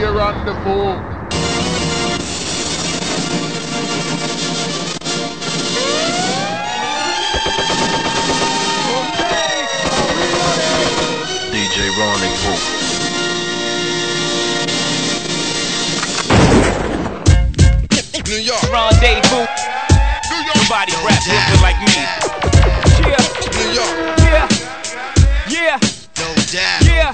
DJ Rendezvous. DJ Rendezvous. New York. Rendezvous. Nobody rap Brooklyn like me. Yeah. New York. Yeah. Yeah. No doubt. Yeah.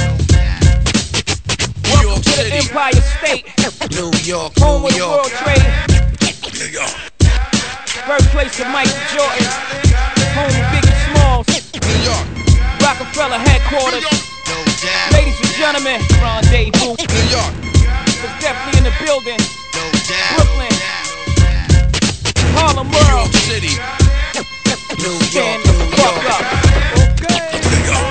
New Welcome York to the City. Empire State. New York. Home New of the York. World Trade. New York. Birthplace of Michael Jordan. Home of Biggie Smalls. New York. Rockefeller headquarters. No doubt. Ladies and gentlemen, Rendezvous. New York. It's definitely in the building. No doubt. Brooklyn. Harlem New World. York City. New York. Stand the New fuck York. up. New York.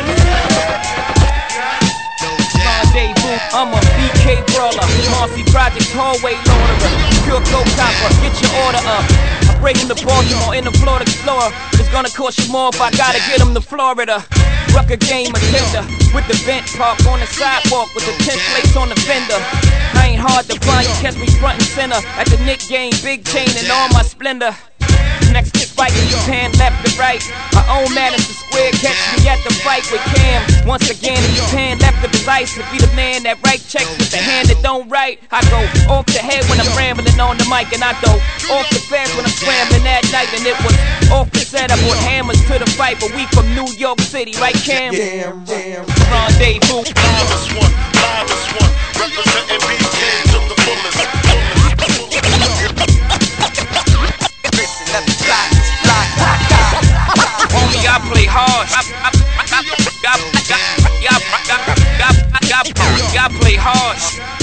No doubt. Rendezvous. I'm a BK brawler. Marcy Projects hallway loader. Pure gold copper. Get your order up. I break him to Baltimore in the Florida Explorer. It's gonna cost you more if I gotta get him to Florida. Rucker game attender with the vent park on the sidewalk with the 10 plates on the fender. I ain't hard to find, you catch me front and center at the Nick game, big chain and all my splendor. Next to spike in Japan, left to right. I own Madison Square, catch me at the fight with Cam. Once again in Japan, left of his ice to be the man that write checks with the hand that don't write. I go off the head when I'm rambling on the mic, and I go off the fence when I'm scrambling that night. And it was off the set, I brought hammers to the fight, but we from New York City, right Cam? Damn. Rendezvous. Live one, representing BK to the fullest. Homie, I play hard. I play hard.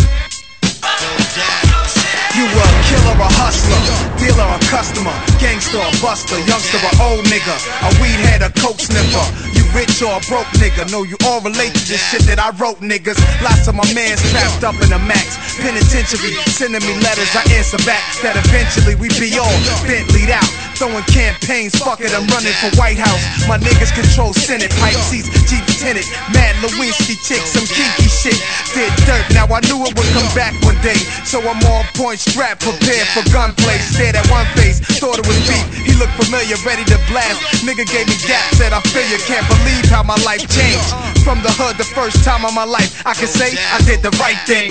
You a killer, a hustler, dealer, a customer, gangster, a buster, youngster, a old nigga, a weed head, a coke sniffer. You rich or a broke nigga, know you all relate to this shit that I wrote, niggas. Lots of my mans trapped up in the max penitentiary, sending me letters, I answer back that eventually we be all Bentley'd out, throwing campaigns, fuck it, I'm running for White House. My niggas control Senate, pipe seats, Jeep tenant, Mad Lewinsky chicks, some kinky shit. Did dirt, now I knew it would come back one day, so I'm on point, strapped, prepared for gunplay. Stared at one face, thought it was beat. He looked familiar, ready to blast. Nigga gave me dap, said I feel you. Can't believe how my life changed. From the hood, the first time of my life, I can say I did the right thing.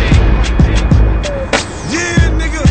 Yeah, nigga.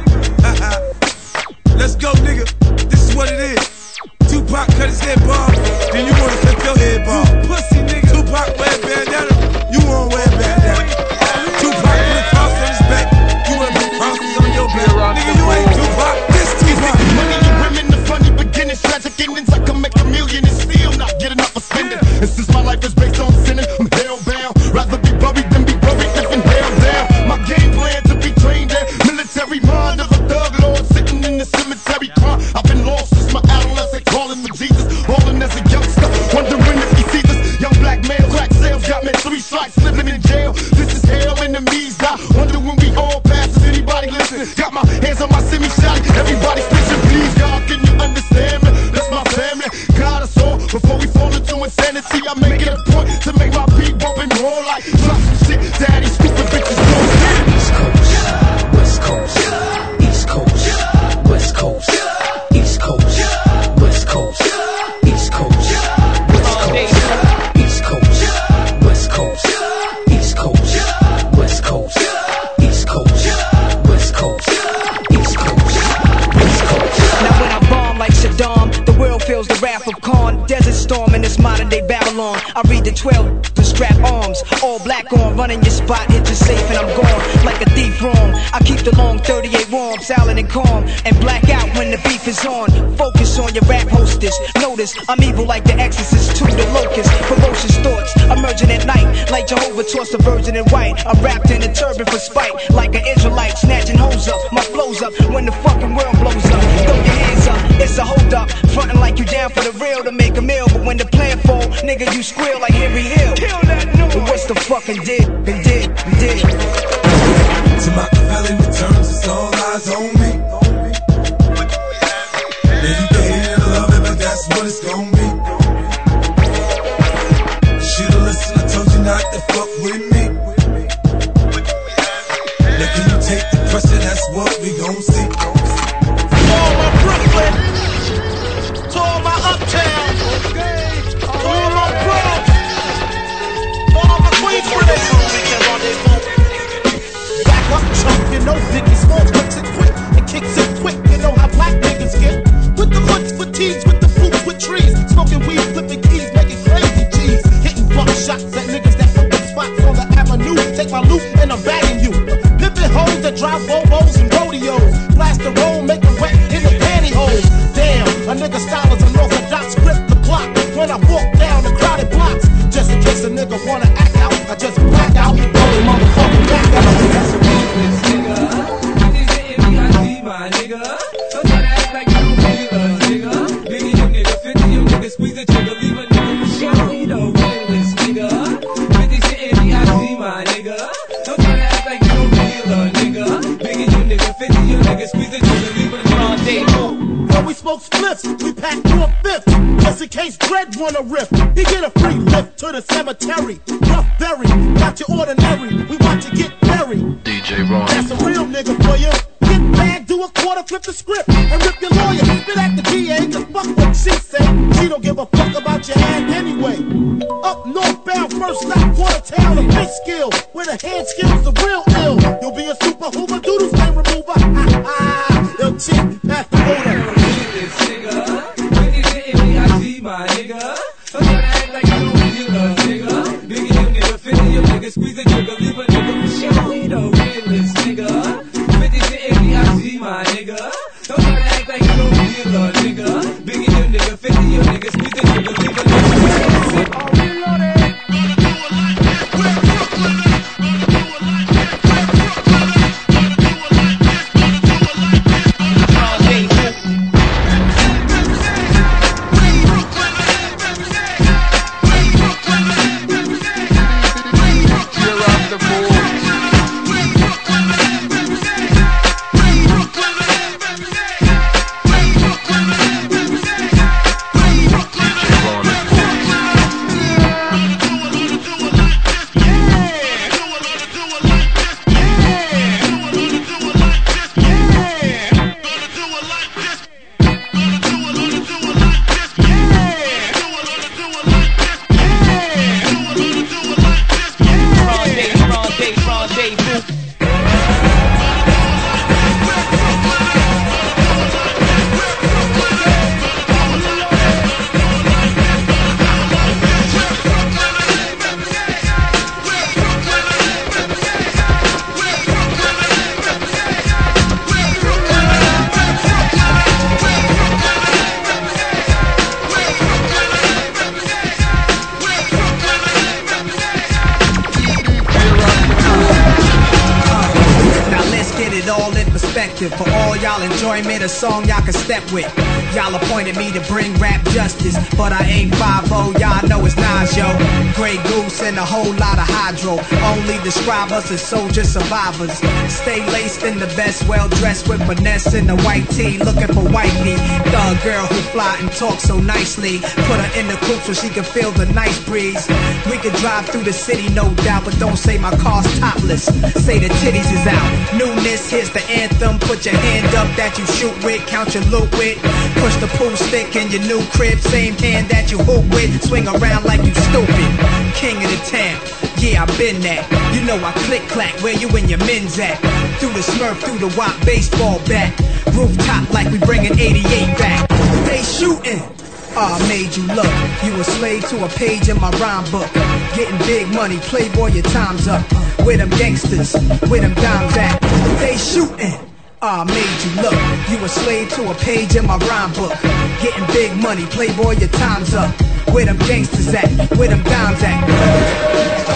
Let's go, nigga. This is what it is. Tupac cut his head bald, then you wanna cut your head bald. Pussy, nigga. Tupac wear a bandana, you wanna wear a bandana. Tupac put a cross on his back, you wanna put crosses on your back. Nigga, you ain't Tupac. This Tupac. Money and women, the funny beginnings, tragic endings. I can make a million and still not get enough for spending. And since my life is based on sinning, I'm hellbound. Rather be buried than be buried, living hell down. My game plan to be trained in military mind of a thug lord sitting in the cemetery crying. I've been lost since my adolescent, calling for Jesus, balling as a youngster, wondering if he sees us. Young black male, crack sales got me 3 strikes, living in jail. This is hell, enemies die. Wonder when we all pass. Is anybody listening? Got my hands on my semi-shot. Everybody's bitching, please God, can you understand me? That's my family. God us all before we fall into insanity. I make it a point to make my beat bump and roll like drop some shit. Daddy, stupid bitches don't get it. West Coast, East Coast, West Coast, East Coast, West Coast, East Coast, West Coast, East Coast, West Coast, East Coast, West Coast, East Coast, West Coast, East Coast, West Coast. Now when I bomb like Saddam, the world feels the wrath of Khan. Desert storm in this modern day Babylon. I read the 12 to strap arms, all black on, running your spot, hit you safe and I'm gone like a thief wrong. I keep the long 38 warm, silent and calm, and black out when the beef is on. Focus on your rap hostess. Notice I'm evil like the Exorcist to the locust. Ferocious thoughts emerging at night, like Jehovah tossed a virgin in white. I'm wrapped in a turban for spite, like an Israelite snatching hoes up. My flow's up when the fucking world blows up. Throw your hands up, it's a hold up. Frontin' like you down for the real to make a meal, but when the plan fall, nigga you squeal like Henry Hill. Kill that noise. But what's the fucking dig? And dig. To Machiavelli returns, it's all eyes on me. Yeah, you can hate it or love it, but that's what it's gon' be. Should've listened, I told you not to fuck with me. nigga wanna act out, I just black out, roll the motherfucking back out. That's a realist nigga. Bitches hitting me, I see my nigga. Don't try to act like you don't feel us, nigga. Biggie, you nigga, 50, you nigga, squeeze the trigger, leave a nigga for sure. You know, realist nigga. Bitches hitting me, I see my nigga. Don't try to act like you don't feel us, nigga. Biggie, you nigga, 50, you nigga, squeeze the trigger, leave a nigga for sure. When we smoke spliffs, we pack to a fifth. Just in case Dread wanna rip, he get a free lift to the cemetery. Rough berry, not your ordinary. We want you get buried. DJ Ron. That's a real nigga for you. Get mad, do a quarter, flip the script, and rip your lawyer. Spit at the DA, cause fuck what she say. She don't give a fuck about your hand anyway. Up northbound, first stop, Watertown, a fish skill. Where the hand skills the real ill. You'll be a super hoover, doodle stain remover. Ha ha, yo chick, pass the motor. My nigga, don't try to act like you don't feel us, nigga. Biggie, you nigga, 50, you nigga, squeeze the trigger, leave a nigga for sure. You know, realist nigga. 50 to 80, I see my nigga. Don't try to act like you don't feel us, nigga. Biggie, you nigga, 50, you nigga, squeeze the trigger, leave a nigga for sure. Are we loaded? For all y'all enjoyment, a song y'all can step with. Y'all appointed me to bring rap justice, but I ain't 5-0, y'all know it's Nas, yo. Grey Goose and a whole lot of hydro. Only describe us as soldier survivors. Stay laced in the best, well dressed with finesse in the white tee, looking for wifey. Thug girl who fly and talk so nicely. Put her in the coupe so she can feel the nice breeze. We could drive through the city, no doubt, but don't say my car's topless. Say the titties is out. Newness, here's the anthem. Put your hand up that you shoot with, count your loot with. Push the pool stick in your new crib, same hand that you hoop with. Swing around like you stupid. King of the town, yeah, I been that. You know I click clack, where you and your men's at. Through the Smurf, through the WAP baseball bat. Rooftop like we bringing 88 back. They shooting. I made you look. You a slave to a page in my rhyme book. Getting big money, playboy, your time's up. Where them gangsters, where them dimes at? They shooting. I made you look. You a slave to a page in my rhyme book. Getting big money, playboy, your time's up. Where them gangsters at? Where them dimes at?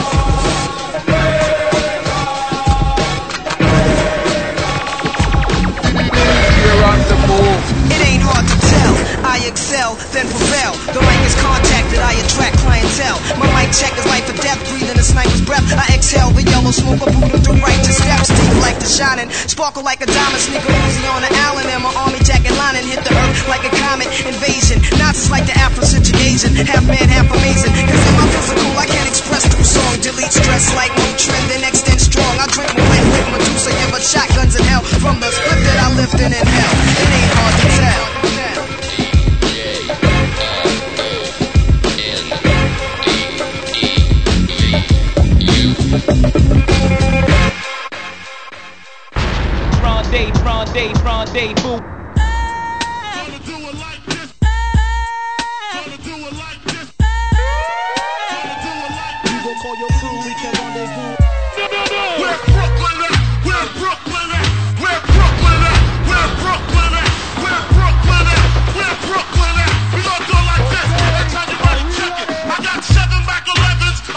It ain't hard to tell. I excel, then prevail. The mic is contacted, I attract clientele. My mic check is life or death, breathing a sniper's breath. I exhale the yellow smoke, a Buddha through righteous steps. Deep like the shining, sparkle like a diamond. Sneaker Uzi on the Allen, and my army jacket lining hit the earth like a comet invasion. Nazis like the Afro-Asian, half man, half amazing. Cause in my physical, I can't express through song. Delete stress like Motrin, then extend strong. I drink my life with Medusa, give her shotguns in hell. From the split that I lift and inhale, it ain't hard to tell. Rendezvous. Gonna do it like this. Gonna do it like this. Gonna do it like this. You gon' call your crew, we can rendezvous. Where Brooklyn at? Where Brooklyn at? Where Brooklyn at? Where Brooklyn at? Where Brooklyn at? Where Brooklyn at? We gonna do it like this. Every time you money check it. I got 7 Mac 11s.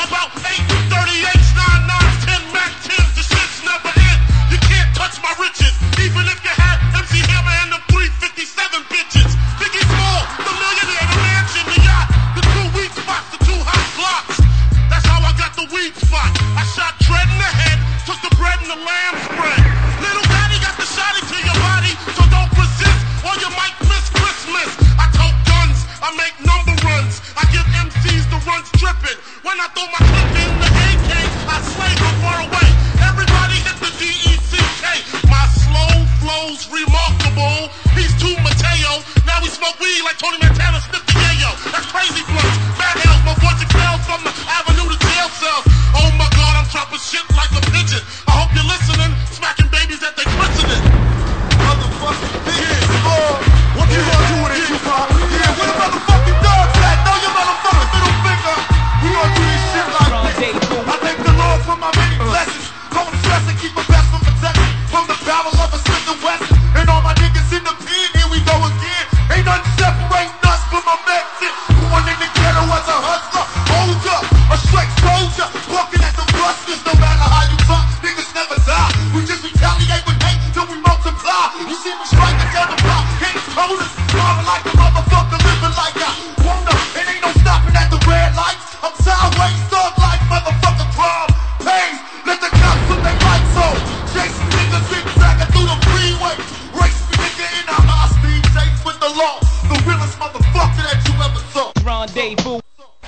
When I throw my clip in the AK, I slay from far away. Everybody hit the DECK. My slow flow's remarkable. He's too Mateo. Now we smoke weed like Tony Montana, Sniff the Yayo. That's crazy flows. Bad hell, my voice expels from the avenue to jail cells. Oh my God, I'm chopping shit like a pigeon. I hope you're listening, smacking babies at they christening. Motherfucking bitch. What you gonna do with it, Tupac? Yeah, where the motherfucking dogs at? Throw your motherfucking middle finger. We gonna do this shit like this. I thank the Lord for my many blessings. Don't stress and keep a best from protection. From the barrel of a Smith & Wesson. And all my niggas in the pen, here we go again. Ain't nothing separating us from my Mexican. Born in the ghetto as a hustler. Hold up, a straight soldier. Walking at the busters, no matter how you talk, niggas never die. We just retaliate with hate till we multiply. You see me striking down the block, hitting coders. Driving like a motherfucker, living like I wanna. It ain't no stopping at the red lights. I'm sideways, thug like motherfucker crime. Pain, let the cops put their lights on. Chasing niggas zigzagging through the freeway. Race me nigga in a high speed chase with the law. The realest motherfucker that you ever saw. Rendezvous.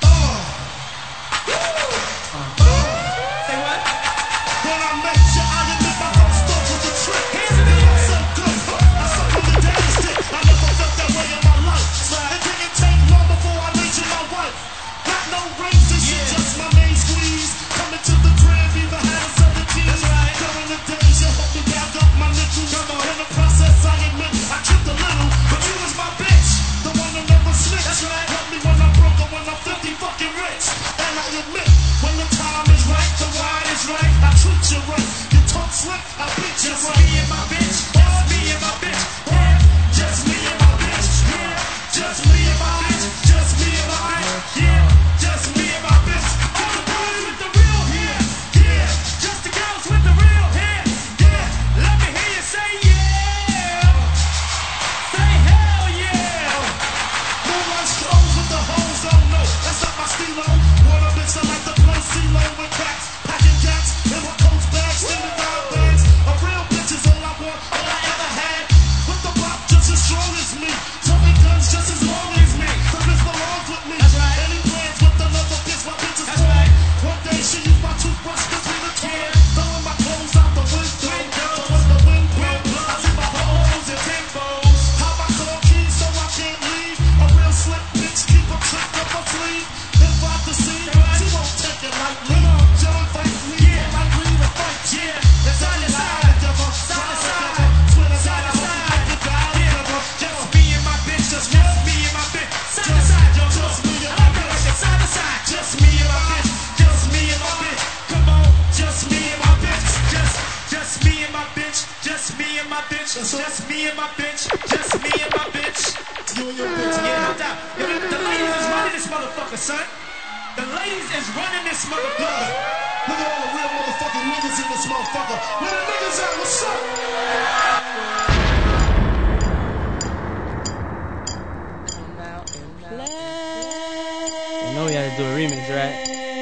Just me and my bitch, just me and my bitch. You and your bitch, yeah, no doubt. The ladies is running this motherfucker, son. The ladies is running this motherfucker. Look at all the real motherfucking niggas in this motherfucker. Where the niggas at? What's up? You know we had to do a remix, right?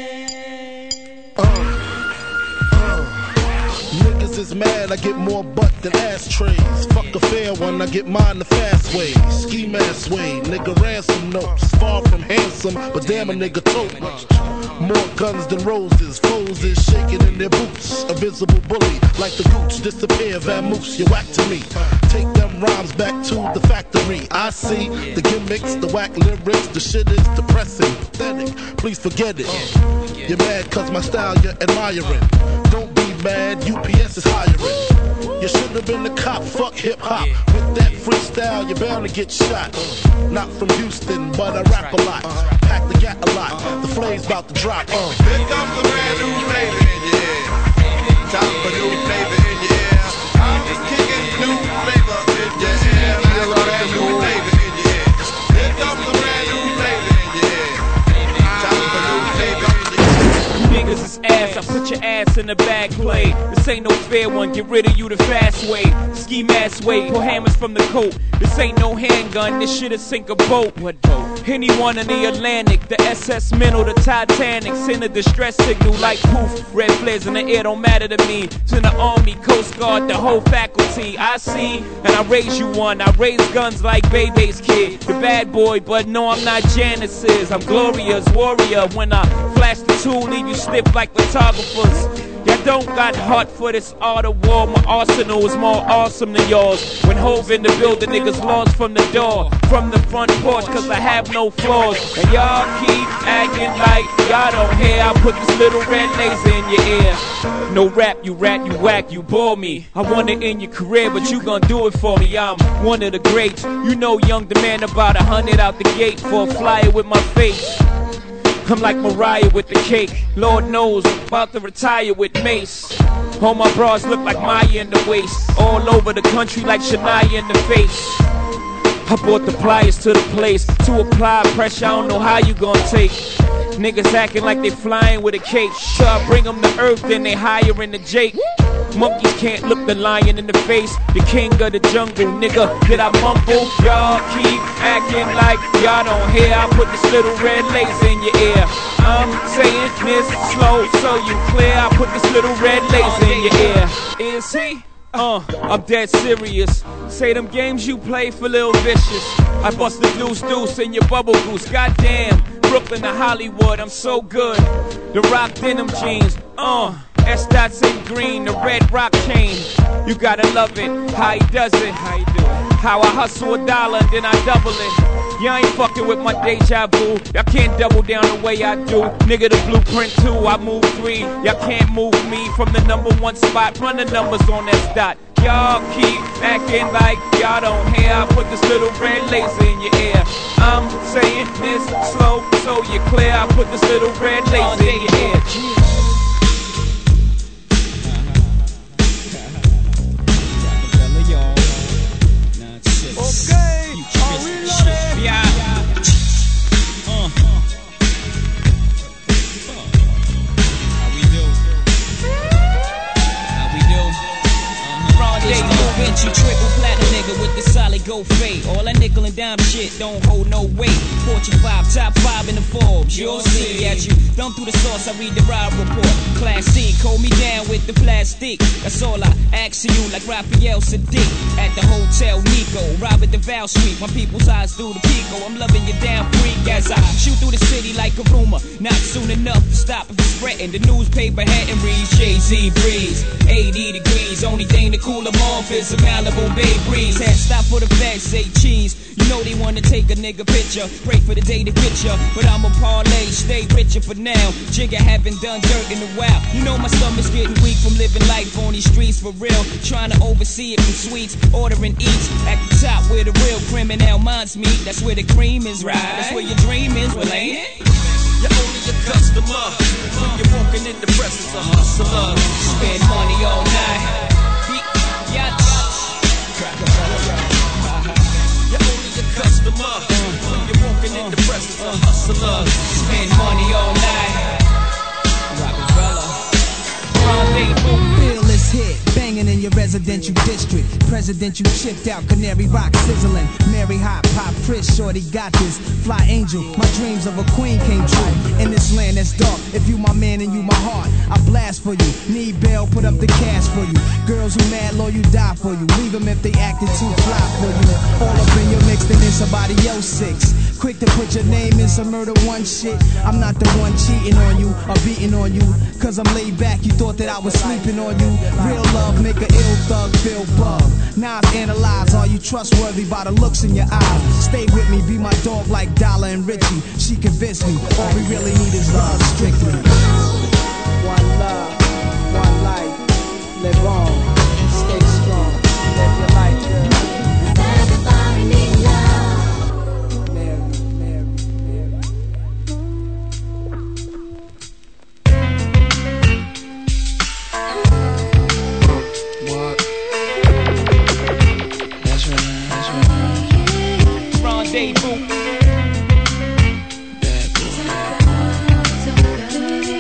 Niggas is mad, I get more butt than ashtrays. Fuck a fair one, I get mine the fast way. Ski mask way, nigga ransom notes. Far from handsome, but damn a nigga tote. More guns than roses, foes is shaking in their boots. A visible bully, like the gooch, disappear, vamoose, you whack to me. Take them rhymes back to the factory. I see the gimmicks, the whack lyrics, the shit is depressing, pathetic. Please forget it. You're mad cause my style you're admiring. Don't be mad, UPS is hiring. You should have been the cop, fuck hip hop. With that freestyle, you're bound to get shot. Not from Houston, but I rap a lot. Pack the gat a lot, the flame's about to drop. Here comes the brand new flavor in your ear. Time for new flavor in your ear. I'm just kicking new flavor in your ear. Brand new flavor in your ear. Here comes the brand new flavor in your ear. Time for new flavor in your ear. Niggas is ass, I put your ass in the bag play. This ain't no fair one, get rid of you the fast way. Ski mask way, pull hammers from the coat. This ain't no handgun, this shit'll sink a boat. What boat? Anyone in the Atlantic, the SS Minnow, the Titanic. Send a distress signal like poof. Red flares in the air don't matter to me. To the Army, Coast Guard, the whole faculty. I see, and I raise you one. I raise guns like Bebe's kid. The bad boy, but no, I'm not Janice's. I'm Gloria's warrior when I flash the stiff like photographers. Y'all don't got heart for this art of war. My arsenal is more awesome than yours. When Hove in the building, niggas lost from the door, from the front porch, cause I have no flaws. And y'all keep acting like y'all don't hear. I put this little red laser in your ear. No rap, you rat, you whack, you bore me. I want it in your career, but you gon' do it for me. I'm one of the greats. You know Young demand about 100 out the gate for a flyer with my face. I'm like Mariah with the cake. Lord knows, about to retire with Mace. All my bras look like Maya in the waist. All over the country like Shania in the face. I brought the pliers to the place to apply pressure. I don't know how you gon' take. Niggas acting like they flying with a cape. Sure, I bring them to earth, then they higher in the Jake. Monkeys can't look the lion in the face. The king of the jungle, nigga, did I mumble? Y'all keep acting like y'all don't hear. I put this little red laser in your ear. I'm saying this slow so you clear. I put this little red laser in your ear. Is he? I'm dead serious. Say them games you play for Lil Vicious. I bust the deuce in your bubble goose. Goddamn, Brooklyn to Hollywood, I'm so good. The rock denim jeans, S-dots in green, the red rock chain. You gotta love it, how he does it. How you do it? How I hustle $1, then I double it. Y'all ain't fucking with my deja vu. Y'all can't double down the way I do. Nigga, the blueprint 2, I move 3. Y'all can't move me from the #1 spot. Run the numbers on that dot. Y'all keep acting like y'all don't hear. I put this little red laser in your ear. I'm saying this slow so you're clear. I put this little red laser in your ear. Okay, are we ready? Yeah. You triple platinum nigga with the solid gold fade. All that nickel and dime shit don't hold no weight. Fortune 5, top 5 in the Forbes. You'll see as you thumb through the source. I read the ride report. Class C, hold me down with the plastic. That's all I ask of you, like Raphael Sadiq at the Hotel Nico. Robert DeVal Street, my people's eyes through the Pico. I'm loving you down freak as I shoot through the city like a rumor. Not soon enough to stop if it's spreading. The newspaper hadn't reads Jay-Z breeze. 80 degrees, only thing to cool them off is a Malibu Bay breeze. Had stop for the feds, say cheese. You know they wanna take a nigga picture. Pray for the day to get ya, but I'm a parlay, stay richer for now. Jigga haven't done dirt in a while. You know my stomach's getting weak from living life on these streets for real. Trying to oversee it from sweets, ordering eats. At the top where the real criminal minds meet. That's where the cream is, right? That's where your dream is, well ain't it? You're only a customer when you're walking in the presence of hustlers. Spend money all night. You're only a customer when you're walking in the presence of hustlers. Spend money all night. Feel this hit, banging in your residential district. Presidential chipped out, Canary Rock sizzling. Mary hot, pop Chris, shorty got this. Fly angel, my dreams of a queen came true. In this land that's dark, if you my man and you my heart, I blast for you. Need bail, put up the cash for you. Girls who mad low, you die for you. Leave them if they acted too fly for you. All up in your mix, then it's somebody else 6. Quick to put your name in some murder one shit. I'm not the one cheating on you or beating on you. Cause I'm laid back, you thought that I was sleeping on you. Real love make a ill thug feel bug. Now I've analyzed, are you trustworthy by the looks in your eyes? Stay with me, be my dog like Dollar and Richie. She convinced me, all we really need is love, strictly. One love, one life, live on, stay strong, live your life, girl. Everybody need love. Rendezvous. Bad boy.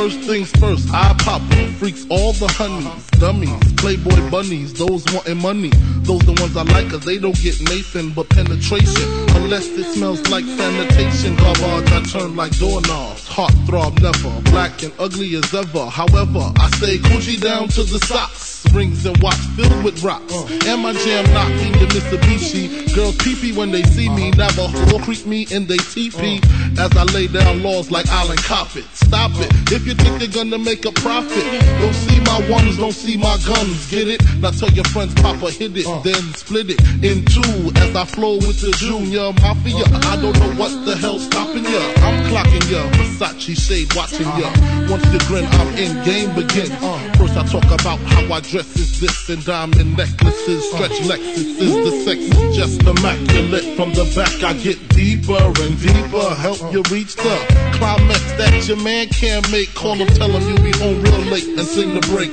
First things first, I pop her. Freaks all the honeys, dummies, playboy bunnies, those wanting money. Those the ones I like, cause they don't get Nathan but penetration. Unless it smells like sanitation. Garbage, I turn like doorknobs. Heart throb never, black and ugly as ever. However, I stay Gucci down to the socks. Rings and watch filled with rocks. And my jam knocking the Mitsubishi. Girls pee-pee when they see me. Navajo creep me in they teepee. As I lay down laws like Island Coppet. Stop it, if you think you're gonna make a profit. Don't see my ones, don't see my guns. Get it? Now tell your friends Papa hit it, then split it in two. As I flow with the Junior Mafia. I don't know what the hell's stopping ya. I'm clocking ya, Versace shade watching ya. Once you grin, I'm in, game begins. First I talk about how I dress is this, and diamond necklaces, stretch Lexuses. The sex is just immaculate. From the back I get deeper and deeper. Help you reach the climax that your man can't make. Call him, tell him you be home real late and sing the break.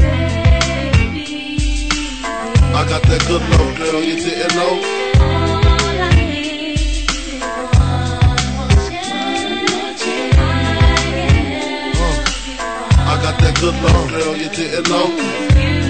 I got that good love, girl, you didn't know. I got that good love, girl, you didn't know.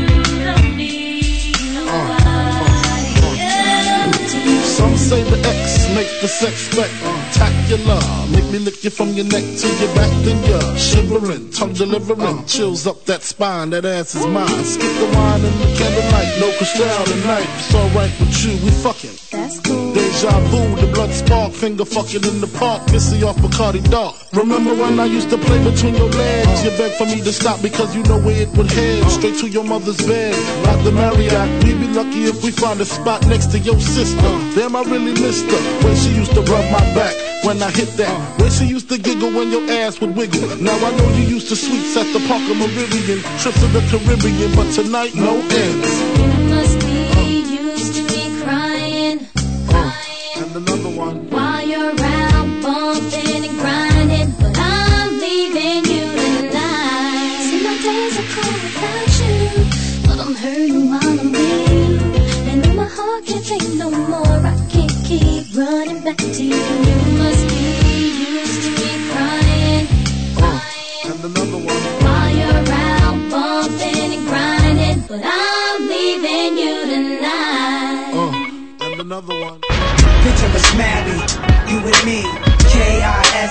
Some say the X make the sex spectacular. Make me lick you from your neck to your back, then you're shivering, tongue delivering, chills up that spine. That ass is mine. Skip the wine and the candlelight, no Cristal tonight. It's alright with you, we fucking. That's cool. Deja vu, the blood spark, finger fucking in the park, pissy off Bacardi Dark. Remember when I used to play between your legs? You begged for me to stop because you know where it would head. Straight to your mother's bed, like the Marriott. We'd be lucky if we find a spot next to your sister. Damn, I really missed her when she used to rub my back when I hit that. When she used to giggle when your ass would wiggle. Now I know you used to sweets at the Parker Meridian, trips to the Caribbean, but tonight no ends. You must be used to me crying, and another one. While you're out bumping and grinding, but I'm leaving you tonight. See, my days are cold without you, but I'm hurting while I'm with you. And in my heart can't take no more. I can't keep running back to you. You must be used to me crying, and another one. While you're out bumping and grinding, but I'm leaving you tonight. And another one. Picture us married, you and me, Kissing.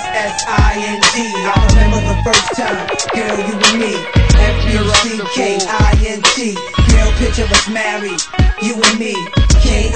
I remember the first time, girl, you and me, Fucking. Girl, picture us married, you and me, Kissing.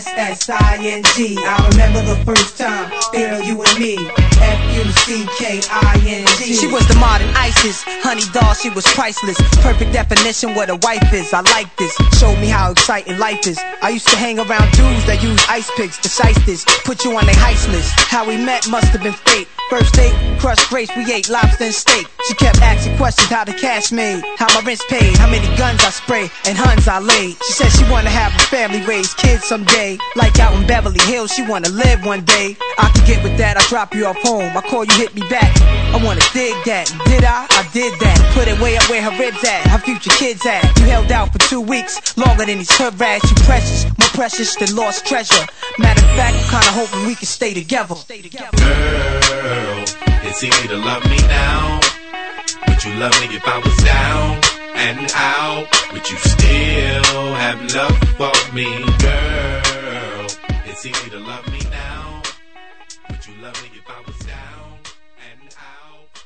I remember the first time, girl, you and me, Fucking. She was the modern ISIS, honey doll, she was priceless. Perfect definition what a wife is, I like this. Showed me how exciting life is. I used to hang around dudes that use ice picks to size this, put you on their heist list. How we met must have been fate. First date, crushed grapes, we ate lobster and steak. She kept asking questions, how the cash made, how my rent's paid, how many guns I spray, and huns I laid. She said she wanna have a family, raise kids someday. Like out in Beverly Hills, she wanna live one day. I could get with that, I drop you off home, I call you, hit me back. I wanna dig that, did I? I did that. Put it way up where her ribs at, her future kids at. You held out for 2 weeks, longer than these hood rats. You precious, more precious than lost treasure. Matter of fact, I'm kinda hoping we can stay together. Girl, it's easy to love me now. Would you love me if I was down and out? Would you still have love for me? Girl, it's easy to love me now. Would you love me if I was down and out?